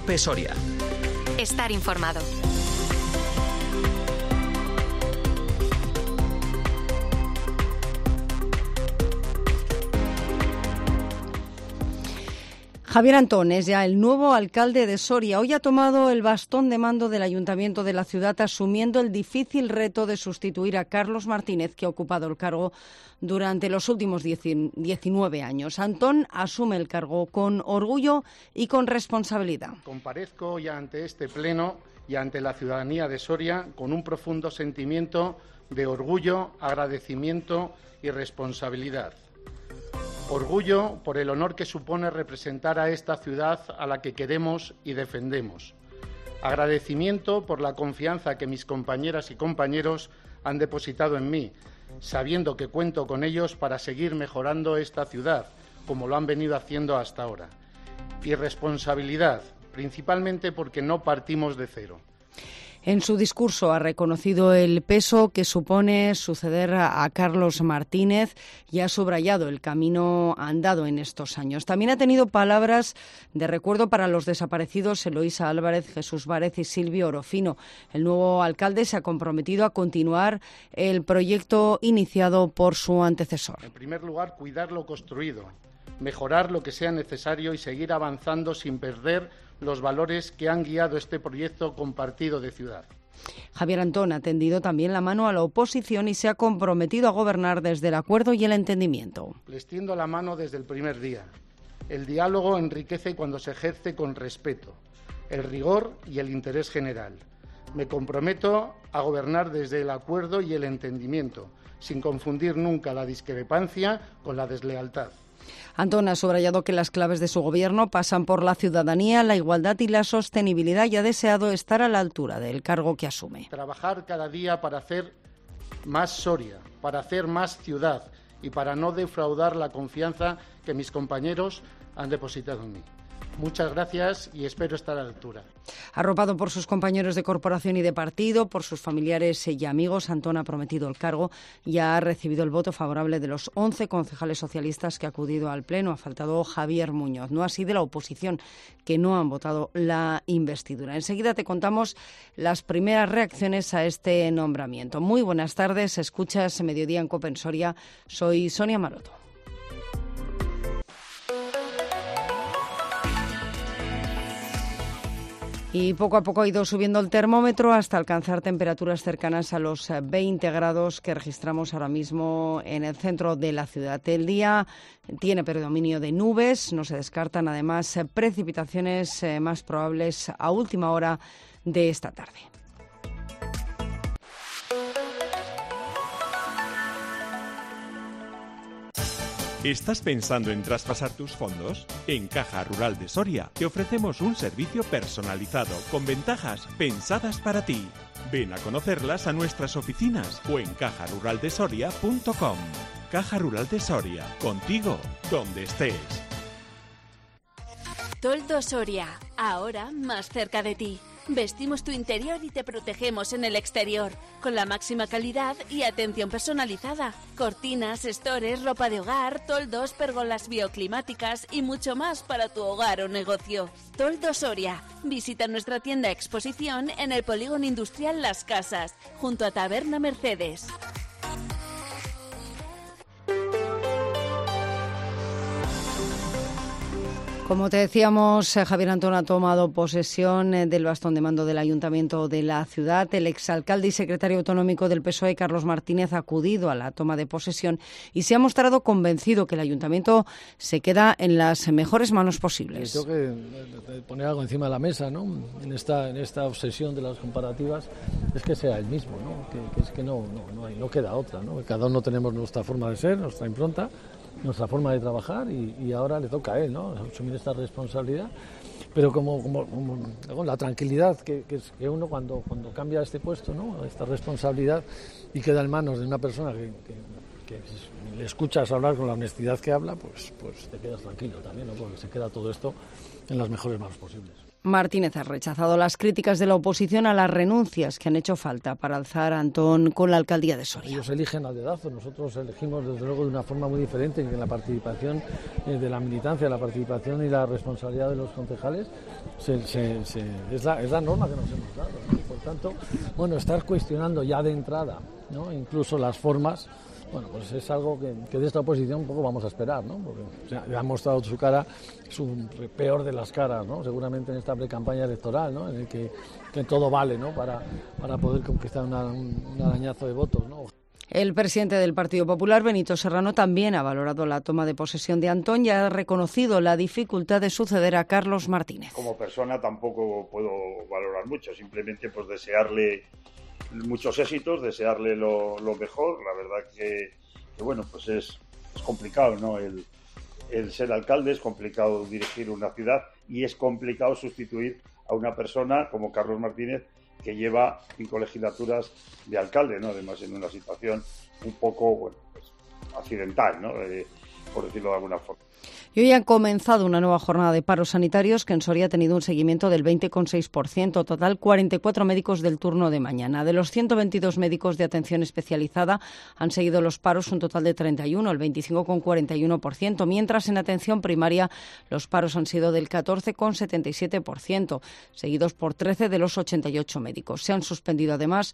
COPE Soria. Estar informado. Javier Antón es ya el nuevo alcalde de Soria. Hoy ha tomado el bastón de mando del ayuntamiento de la ciudad, asumiendo el difícil reto de sustituir a Carlos Martínez, que ha ocupado el cargo durante los últimos 19 años. Antón asume el cargo con orgullo y con responsabilidad. Comparezco hoy ante este pleno y ante la ciudadanía de Soria con un profundo sentimiento de orgullo, agradecimiento y responsabilidad. Orgullo por el honor que supone representar a esta ciudad a la que queremos y defendemos. Agradecimiento por la confianza que mis compañeras y compañeros han depositado en mí, sabiendo que cuento con ellos para seguir mejorando esta ciudad, como lo han venido haciendo hasta ahora. Y responsabilidad, principalmente porque no partimos de cero. En su discurso ha reconocido el peso que supone suceder a Carlos Martínez y ha subrayado el camino andado en estos años. También ha tenido palabras de recuerdo para los desaparecidos Eloísa Álvarez, Jesús Várez y Silvio Orofino. El nuevo alcalde se ha comprometido a continuar el proyecto iniciado por su antecesor. En primer lugar, cuidar lo construido, mejorar lo que sea necesario y seguir avanzando sin perder los valores que han guiado este proyecto compartido de ciudad. Javier Antón ha tendido también la mano a la oposición y se ha comprometido a gobernar desde el acuerdo y el entendimiento. Les tiendo la mano desde el primer día. El diálogo enriquece cuando se ejerce con respeto, el rigor y el interés general. Me comprometo a gobernar desde el acuerdo y el entendimiento, sin confundir nunca la discrepancia con la deslealtad. Antón ha subrayado que las claves de su gobierno pasan por la ciudadanía, la igualdad y la sostenibilidad y ha deseado estar a la altura del cargo que asume. Trabajar cada día para hacer más Soria, para hacer más ciudad y para no defraudar la confianza que mis compañeros han depositado en mí. Muchas gracias y espero estar a la altura. Arropado por sus compañeros de corporación y de partido, por sus familiares y amigos, Antón ha prometido el cargo y ha recibido el voto favorable de los 11 concejales socialistas que han acudido al Pleno. Ha faltado Javier Muñoz, no así de la oposición, que no han votado la investidura. Enseguida te contamos las primeras reacciones a este nombramiento. Muy buenas tardes, escuchas Mediodía en COPE Soria. Soy Sonia Maroto. Y poco a poco ha ido subiendo el termómetro hasta alcanzar temperaturas cercanas a los 20 grados que registramos ahora mismo en el centro de la ciudad. El día tiene predominio de nubes, no se descartan además precipitaciones más probables a última hora de esta tarde. ¿Estás pensando en traspasar tus fondos? En Caja Rural de Soria te ofrecemos un servicio personalizado con ventajas pensadas para ti. Ven a conocerlas a nuestras oficinas o en cajaruraldesoria.com. Caja Rural de Soria, contigo donde estés. Toldo Soria, ahora más cerca de ti. Vestimos tu interior y te protegemos en el exterior, con la máxima calidad y atención personalizada. Cortinas, estores, ropa de hogar, toldos, pérgolas bioclimáticas y mucho más para tu hogar o negocio. Toldo Soria. Visita nuestra tienda exposición en el Polígono Industrial Las Casas, junto a Taberna Mercedes. Como te decíamos, Javier Antón ha tomado posesión del bastón de mando del Ayuntamiento de la ciudad. El exalcalde y secretario autonómico del PSOE, Carlos Martínez, ha acudido a la toma de posesión y se ha mostrado convencido que el Ayuntamiento se queda en las mejores manos posibles. Tengo que poner algo encima de la mesa, ¿no? En esta obsesión de las comparativas, es que sea el mismo, ¿no? Que es que no queda otra, ¿no? Cada uno tenemos nuestra forma de ser, nuestra impronta, nuestra forma de trabajar y ahora le toca a él, ¿no? Asumir esta responsabilidad, pero como la tranquilidad que uno cuando cambia este puesto, ¿no? Esta responsabilidad y queda en manos de una persona le escuchas hablar con la honestidad que habla, pues te quedas tranquilo también, ¿no? Porque se queda todo esto en las mejores manos posibles. Martínez ha rechazado las críticas de la oposición a las renuncias que han hecho falta para alzar a Antón con la alcaldía de Soria. Ellos eligen a dedazo, nosotros elegimos desde luego de una forma muy diferente, en la participación de la militancia, la participación y la responsabilidad de los concejales es la norma que nos hemos dado, ¿no? Por tanto, bueno, estar cuestionando ya de entrada, ¿no? Incluso las formas. Bueno, pues es algo que de esta oposición un poco vamos a esperar, ¿no? Porque ha mostrado su cara, su peor de las caras, ¿no? Seguramente en esta pre-campaña electoral, ¿no? En el que todo vale, ¿no? Para poder conquistar un arañazo de votos, ¿no? El presidente del Partido Popular, Benito Serrano, también ha valorado la toma de posesión de Antón y ha reconocido la dificultad de suceder a Carlos Martínez. Como persona tampoco puedo valorar mucho, simplemente pues desearle muchos éxitos, desearle lo mejor. La verdad que bueno, pues es complicado, ¿no? El ser alcalde, es complicado dirigir una ciudad y es complicado sustituir a una persona como Carlos Martínez, que lleva 5 legislaturas de alcalde, ¿no? Además en una situación un poco, bueno, pues accidental, ¿no? Por decirlo de alguna forma. Y hoy ha comenzado una nueva jornada de paros sanitarios que en Soria ha tenido un seguimiento del 20,6%. Total, 44 médicos del turno de mañana. De los 122 médicos de atención especializada han seguido los paros un total de 31, el 25,41%, mientras en atención primaria los paros han sido del 14,77%, seguidos por 13 de los 88 médicos. Se han suspendido además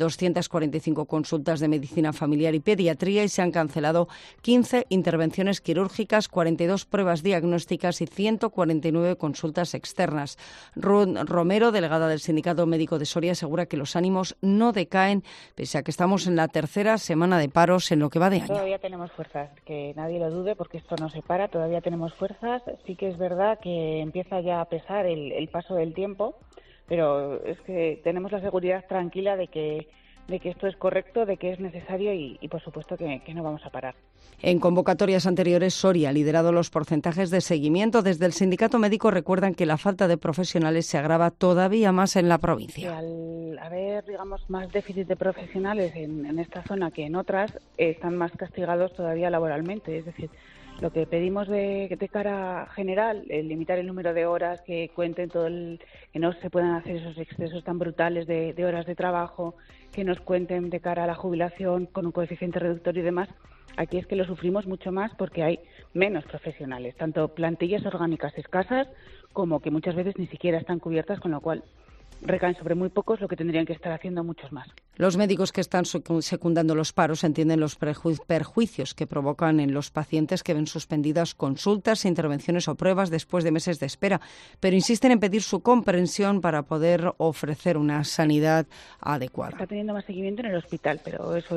245 consultas de medicina familiar y pediatría y se han cancelado 15 intervenciones quirúrgicas, 42 pruebas diagnósticas y 149 consultas externas. Ruth Romero, delegada del Sindicato Médico de Soria, asegura que los ánimos no decaen, pese a que estamos en la tercera semana de paros en lo que va de año. Todavía tenemos fuerzas, que nadie lo dude, porque esto no se para, todavía tenemos fuerzas. Sí que es verdad que empieza ya a pesar el paso del tiempo, pero es que tenemos la seguridad tranquila de que esto es correcto, de que es necesario y por supuesto que no vamos a parar. En convocatorias anteriores, Soria ha liderado los porcentajes de seguimiento. Desde el sindicato médico recuerdan que la falta de profesionales se agrava todavía más en la provincia. Al haber, digamos, más déficit de profesionales en esta zona que en otras, están más castigados todavía laboralmente. Es decir, lo que pedimos de cara general, limitar el número de horas, que cuenten que no se puedan hacer esos excesos tan brutales de horas de trabajo, que nos cuenten de cara a la jubilación con un coeficiente reductor y demás. Aquí es que lo sufrimos mucho más porque hay menos profesionales, tanto plantillas orgánicas escasas como que muchas veces ni siquiera están cubiertas, con lo cual recaen sobre muy pocos lo que tendrían que estar haciendo muchos más. Los médicos que están secundando los paros entienden los perjuicios que provocan en los pacientes que ven suspendidas consultas, intervenciones o pruebas después de meses de espera, pero insisten en pedir su comprensión para poder ofrecer una sanidad adecuada. Está teniendo más seguimiento en el hospital, pero yo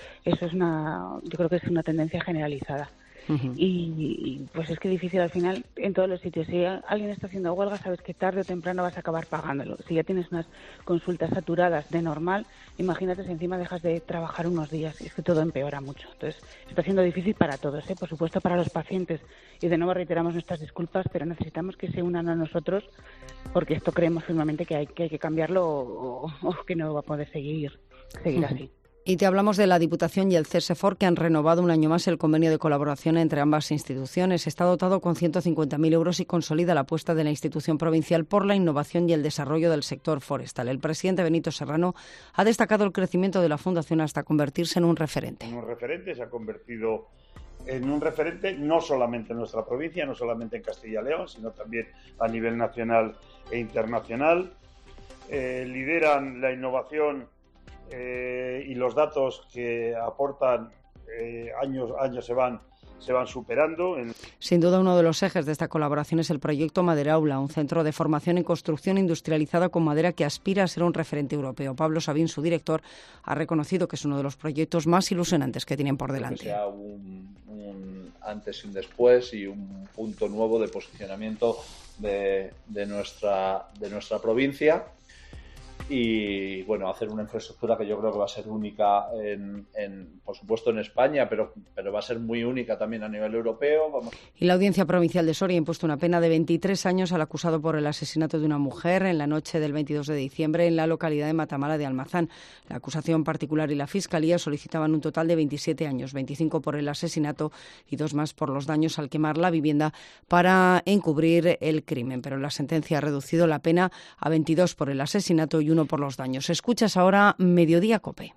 creo que es una tendencia generalizada. Uh-huh. Y pues es que difícil al final en todos los sitios. Si alguien está haciendo huelga, sabes que tarde o temprano vas a acabar pagándolo. Si ya tienes unas consultas saturadas de normal, imagínate si encima dejas de trabajar unos días, y es que todo empeora mucho. Entonces está siendo difícil para todos, por supuesto para los pacientes, y de nuevo reiteramos nuestras disculpas, pero necesitamos que se unan a nosotros, porque esto creemos firmemente que hay que cambiarlo o que no va a poder seguir así. Y te hablamos de la Diputación y el CESEFOR, que han renovado un año más el convenio de colaboración entre ambas instituciones. Está dotado con 150.000 euros y consolida la apuesta de la institución provincial por la innovación y el desarrollo del sector forestal. El presidente Benito Serrano ha destacado el crecimiento de la Fundación hasta convertirse en un referente. Se ha convertido en un referente no solamente en nuestra provincia, no solamente en Castilla y León, sino también a nivel nacional e internacional. Lideran la innovación y los datos que aportan años se van superando. Sin duda, uno de los ejes de esta colaboración es el proyecto Maderaula, un centro de formación en construcción industrializada con madera que aspira a ser un referente europeo. Pablo Sabín, su director, ha reconocido que es uno de los proyectos más ilusionantes que tienen por delante. Que sea un antes y un después y un punto nuevo de posicionamiento de nuestra provincia. y bueno, hacer una infraestructura que yo creo que va a ser única por supuesto en España, pero va a ser muy única también a nivel europeo. Y la Audiencia Provincial de Soria ha impuesto una pena de 23 años al acusado por el asesinato de una mujer en la noche del 22 de diciembre en la localidad de Matamala de Almazán. La acusación particular y la Fiscalía solicitaban un total de 27 años, 25 por el asesinato y 2 más por los daños al quemar la vivienda para encubrir el crimen. Pero la sentencia ha reducido la pena a 22 por el asesinato y 1 por los daños. Escuchas ahora Mediodía COPE.